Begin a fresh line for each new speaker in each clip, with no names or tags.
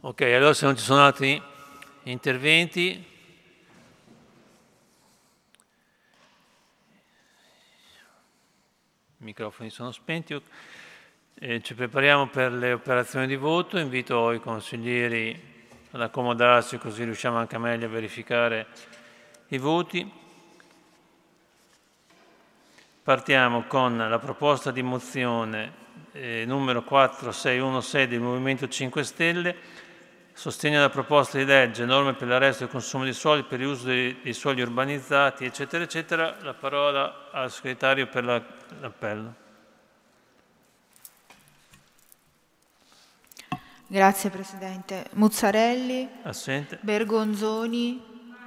Ok, allora se non ci sono altri interventi, i microfoni sono spenti, ci prepariamo per le operazioni di voto, invito i consiglieri ad accomodarsi così riusciamo anche meglio a verificare i voti. Partiamo con la proposta di mozione numero 4616 del Movimento 5 Stelle, sostegno alla proposta di legge, norme per l'arresto e il consumo di suoli per il uso dei suoli urbanizzati, eccetera, eccetera. La parola al segretario per l'appello.
Grazie Presidente. Muzzarelli.
Assente.
Bergonzoni.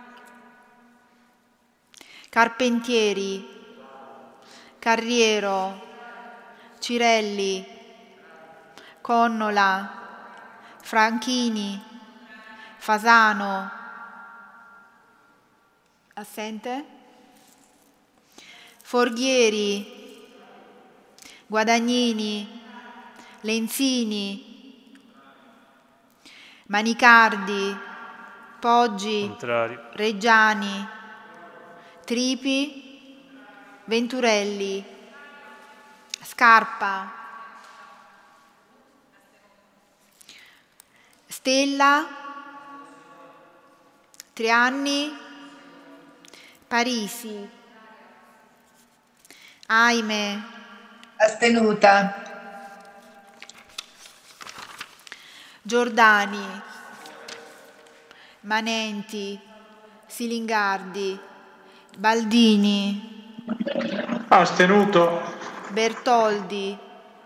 Carpentieri. Carriero. Cirelli. Connola. Franchini. Fasano. Assente. Forghieri. Guadagnini. Lenzini. Manicardi. Poggi.
Contrario.
Reggiani. Tripi. Venturelli. Scarpa. Stella. Trianni. Parisi. Aime.
Astenuta.
Giordani. Manenti. Silingardi. Baldini.
Astenuto.
Bertoldi.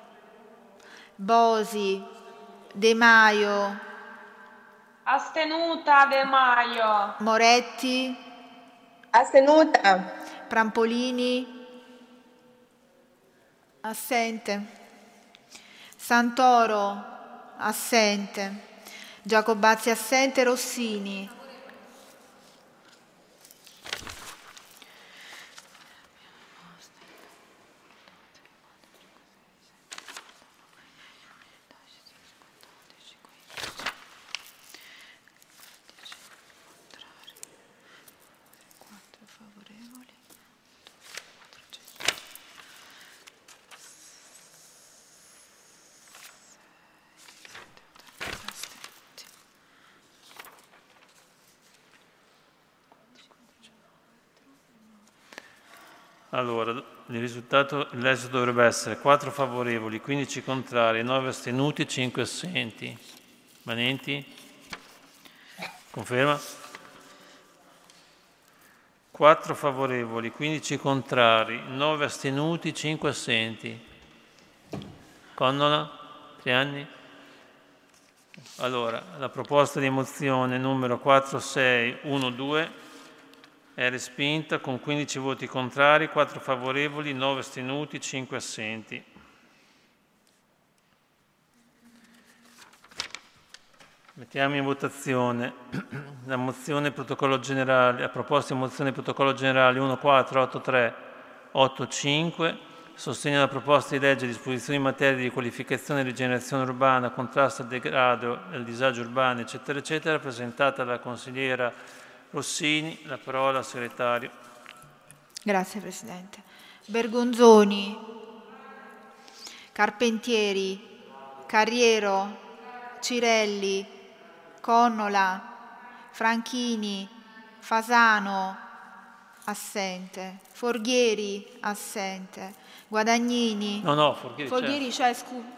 Bosi. De Maio.
Astenuta De Maio.
Moretti.
Astenuta.
Prampolini. Assente. Santoro. Assente. Giacobazzi assente. Rossini.
Allora, l'esito dovrebbe essere 4 favorevoli, 15 contrari, 9 astenuti, 5 assenti. Manenti? Conferma? 4 favorevoli, 15 contrari, 9 astenuti, 5 assenti. Connola? Trianni? Allora, la proposta di mozione numero 4612 è respinta con 15 voti contrari, 4 favorevoli, 9 astenuti, 5 assenti. Mettiamo in votazione la mozione protocollo generale, la proposta di mozione protocollo generale 148385, sostegno alla proposta di legge disposizioni in materia di qualificazione e rigenerazione urbana, contrasto al degrado e al disagio urbano, eccetera, eccetera, presentata dalla consigliera Rossini. La parola al segretario.
Grazie Presidente. Bergonzoni. Carpentieri. Carriero. Cirelli. Connola. Franchini. Fasano. Assente. Forghieri. Assente. Guadagnini.
No, Forghieri
Forghieri c'è,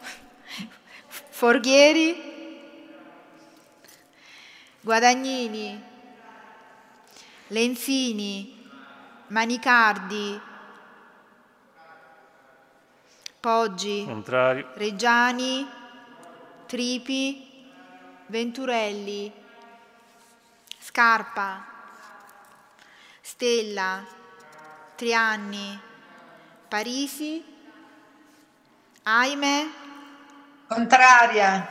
Forghieri. Guadagnini. Lenzini. Manicardi. Poggi.
Contrario.
Reggiani. Tripi. Venturelli. Scarpa. Stella. Trianni. Parisi. Aime.
Contraria.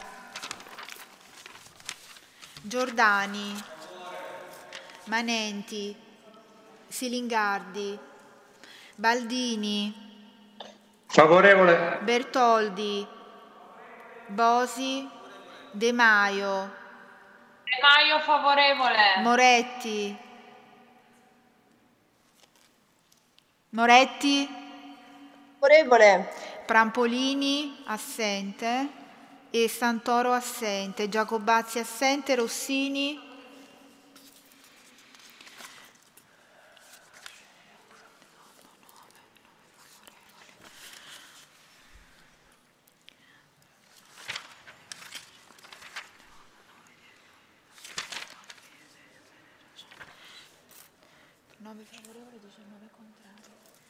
Giordani. Manenti. Silingardi. Baldini.
Favorevole.
Bertoldi. Bosi. De Maio,
De Maio favorevole.
Moretti, Moretti,
Favorevole.
Prampolini assente e Santoro assente, Giacobazzi assente, Rossini, favorevoli, 19 contrari.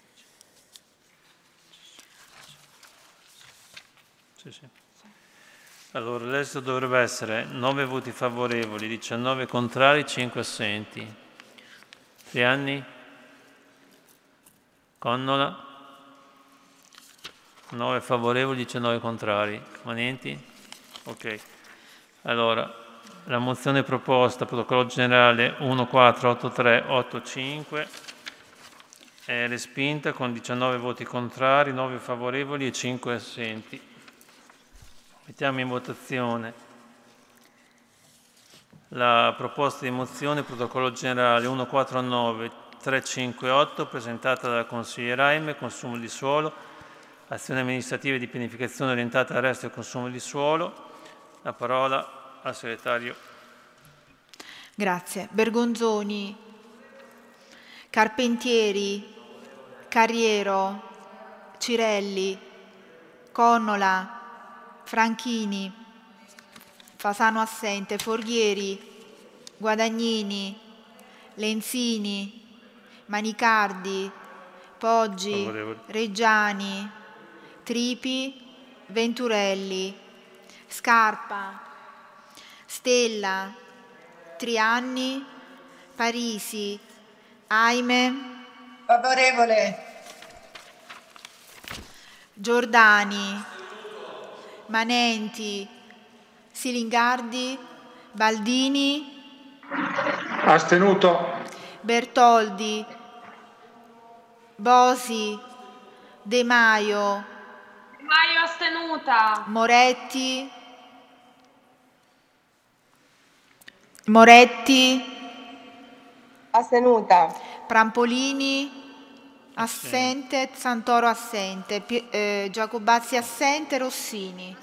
Sì. Allora, l'esito dovrebbe essere 9 voti favorevoli, 19 contrari, 5 assenti. Trianni? Connola? 9 favorevoli, 19 contrari. Manenti? Ok. Allora, la mozione proposta, protocollo generale 148385, è respinta con 19 voti contrari, 9 favorevoli e 5 assenti. Mettiamo in votazione la proposta di mozione, protocollo generale 149358, presentata dalla consigliera Aime, consumo di suolo, azioni amministrative di pianificazione orientate al resto del consumo di suolo. La parola al segretario.
Grazie. Bergonzoni, Carpentieri, Carriero, Cirelli, Connola, Franchini, Fasano assente, Forghieri, Guadagnini, Lenzini, Manicardi, Poggi,
Favorevole.
Reggiani, Tripi, Venturelli, Scarpa, Stella, Trianni, Parisi, Aime,
Favorevole.
Giordani, Manenti, Silingardi, Baldini,
Astenuto.
Bertoldi, Bosi, De Maio,
De Maio astenuta.
Moretti,
Astenuta.
Prampolini, assente, Santoro assente, Giacobazzi assente, Rossini.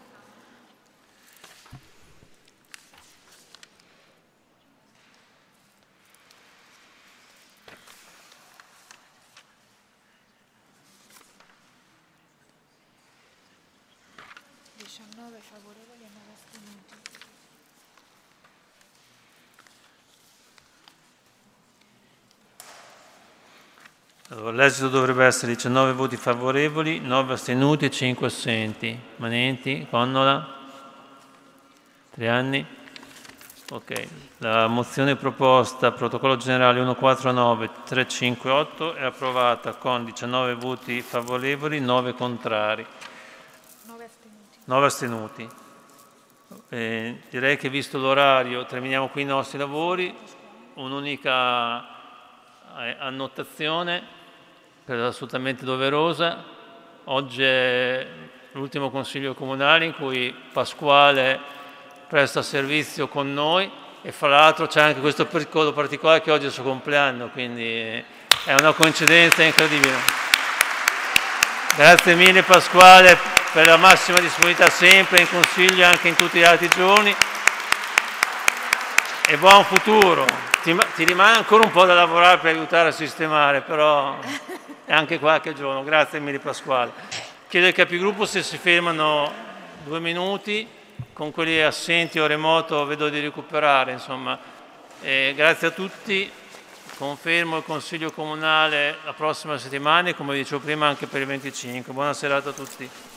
Favorevoli e 9 astenuti.
Allora, l'esito dovrebbe essere 19 voti favorevoli, 9 astenuti e 5 assenti. Manenti? Connola? Trianni? Ok. La mozione proposta, protocollo generale 149358, è approvata con 19 voti favorevoli, 9 contrari. 9 astenuti. Direi che visto l'orario terminiamo qui i nostri lavori. Un'unica annotazione, credo assolutamente doverosa. Oggi è l'ultimo consiglio comunale in cui Pasquale presta servizio con noi e fra l'altro c'è anche questo piccolo particolare che oggi è il suo compleanno, quindi è una coincidenza incredibile. Grazie mille Pasquale per la massima disponibilità sempre in consiglio, anche in tutti gli altri giorni, e buon futuro. Ti rimane ancora un po' da lavorare per aiutare a sistemare, però è anche qualche giorno. Grazie mille Pasquale. Chiedo ai capigruppo se si fermano 2 minuti, con quelli assenti o remoto vedo di recuperare. Insomma. Grazie a tutti. Confermo il Consiglio Comunale la prossima settimana e, come dicevo prima, anche per il 25. Buona serata a tutti.